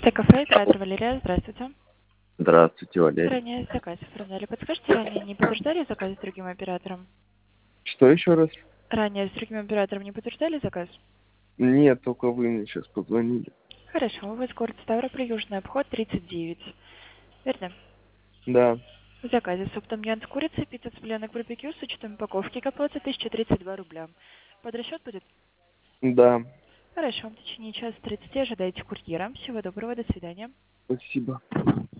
Кафе, оператор Валерия, здравствуйте. Здравствуйте, Валерий. Ранее заказ оформляли. Подскажите, ранее не подтверждали заказ с другим оператором? Что еще раз? Ранее с другим оператором не подтверждали заказ? Нет, только вы мне сейчас позвонили. Хорошо, у вас город Ставрополь, Южный обход, 39. Верно? Да, В заказе с оптом Янс курицы, пицца с пленок барбекю с учетом упаковки к оплате 1032 рубля. Под расчет будет? да, Хорошо, в течение часа 30 ожидайте курьера. Всего доброго, до свидания. спасибо.